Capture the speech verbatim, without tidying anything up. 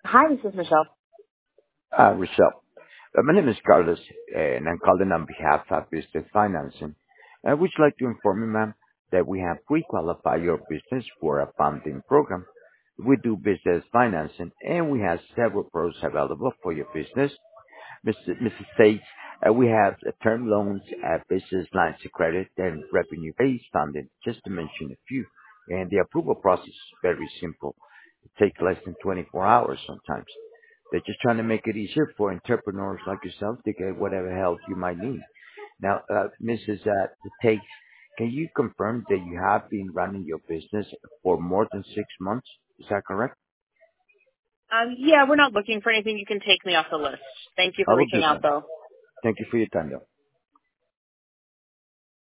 Hi, this is Michelle. Uh, Rochelle, uh, my name is Carlos, and I'm calling on behalf of Business Financing. I would like to inform you, ma'am, that we have pre-qualified your business for a funding program. We do business financing, and we have several products available for your business. Mister Missus Sates, uh, we have uh, term loans, uh, business lines of credit, and revenue-based funding, just to mention a few. And the approval process is very simple. It takes less than twenty-four hours sometimes. They're just trying to make it easier for entrepreneurs like yourself to get whatever help you might need. Now, uh, Missus Uh, Tate, can you confirm that you have been running your business for more than six months? Is that correct? Um, yeah, we're not looking for anything. You can take me off the list. Thank you I for will reaching do out, that. though. Thank you for your time, though.